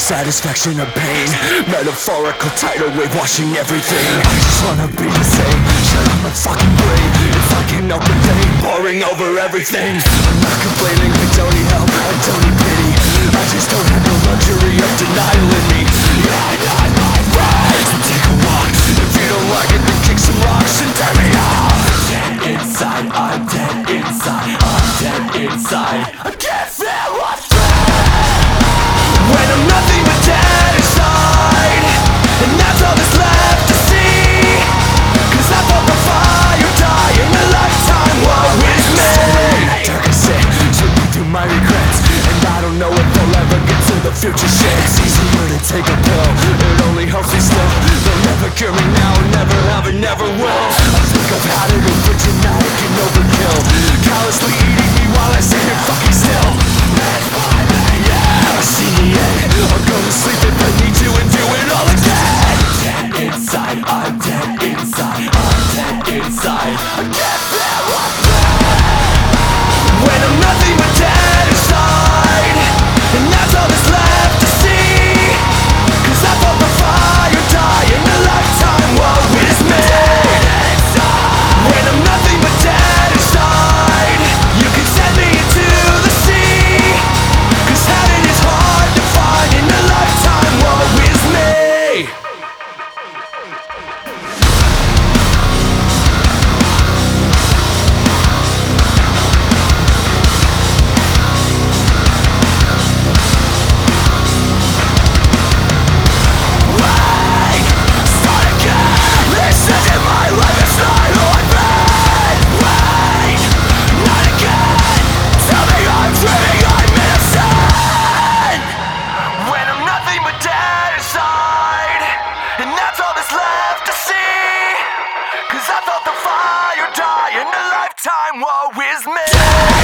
satisfaction or pain. Metaphorical tidal wave washing everything. I just wanna be the same. Shut up my fucking brain. If I can open pain, pouring over everything. I'm not complaining, I don't need help, I don't need pity. I just don't have the luxury of denial in me. Yeah, not my right. So take a walk. If you don't like it, then kick some rocks and turn me off. Dead inside, I'm dead inside, I'm dead inside. I can't feel what's when I'm nothing but dead inside, and that's all that's left to see. Cause I felt the fire die in a lifetime. Woe is me. Dark as sin, sweeping through my regrets, and I don't know if I'll ever get to the future shit. It's easier to take a pill, it only helps me still. They'll never cure me now, never have and never will. I think I've had it over dramatic and overkill, callously eating me while I sit here fucking still. That's why, yeah, I see the end. I'll go to sleep if I need to and do it all again. Dead inside, I'm dead inside, I'm dead inside. I can't feel what's when I'm nothing but dead inside, and that's all that's left to see. Cause I felt the fire die in a lifetime. Woe is me. When I'm nothing but dead inside, you can send me into the sea. Cause heaven is hard to find in a lifetime. Woe is me. Woe is me.